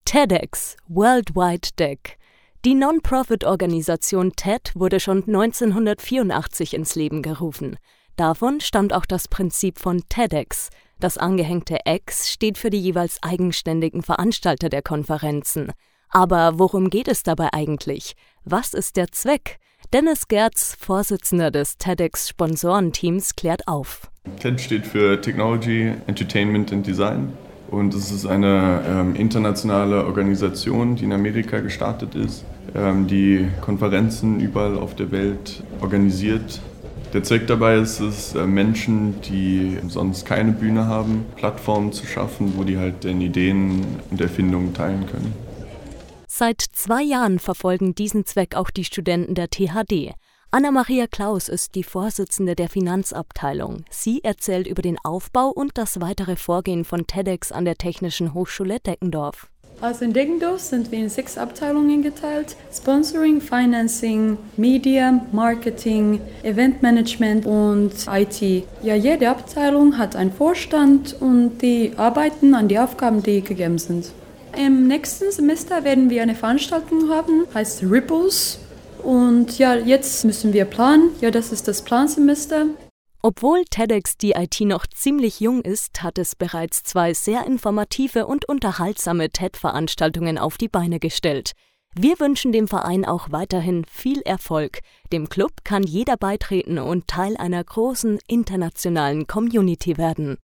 TEDx Worldwide Deck. Die Non-Profit-Organisation TED wurde schon 1984 ins Leben gerufen. Davon stammt auch das Prinzip von TEDx. Das angehängte X steht für die jeweils eigenständigen Veranstalter der Konferenzen. Aber worum geht es dabei eigentlich? Was ist der Zweck? Dennis Gerz, Vorsitzender des TEDx-Sponsorenteams, klärt auf. TED steht für Technology, Entertainment and Design. Und es ist eine internationale Organisation, die in Amerika gestartet ist, die Konferenzen überall auf der Welt organisiert. Der Zweck dabei ist es, Menschen, die sonst keine Bühne haben, Plattformen zu schaffen, wo die halt deren Ideen und Erfindungen teilen können. Seit 2 Jahren verfolgen diesen Zweck auch die Studenten der THD. Anna-Maria Klaus ist die Vorsitzende der Finanzabteilung. Sie erzählt über den Aufbau und das weitere Vorgehen von TEDx an der Technischen Hochschule Deggendorf. Also in Deggendorf sind wir in 6 Abteilungen geteilt: Sponsoring, Financing, Media, Marketing, Eventmanagement und IT. Ja, jede Abteilung hat einen Vorstand und die arbeiten an die Aufgaben, die gegeben sind. Im nächsten Semester werden wir eine Veranstaltung haben, heißt Ripples. Und ja, jetzt müssen wir planen. Ja, das ist das Plansemester. Obwohl TEDx die IT noch ziemlich jung ist, hat es bereits 2 sehr informative und unterhaltsame TED-Veranstaltungen auf die Beine gestellt. Wir wünschen dem Verein auch weiterhin viel Erfolg. Dem Club kann jeder beitreten und Teil einer großen internationalen Community werden.